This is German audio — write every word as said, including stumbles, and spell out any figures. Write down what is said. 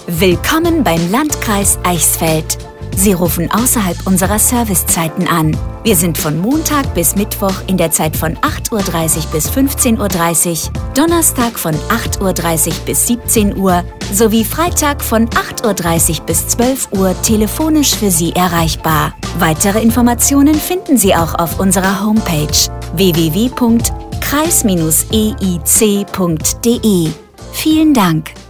Willkommen beim Landkreis Eichsfeld. Sie rufen außerhalb unserer Servicezeiten an. Wir sind von Montag bis Mittwoch in der Zeit von acht Uhr dreißig bis fünfzehn Uhr dreißig, Donnerstag von acht Uhr dreißig bis siebzehn Uhr sowie Freitag von acht Uhr dreißig bis zwölf Uhr telefonisch für Sie erreichbar. Weitere Informationen finden Sie auch auf unserer Homepage w w w punkt kreis Bindestrich e i c punkt d e. Vielen Dank.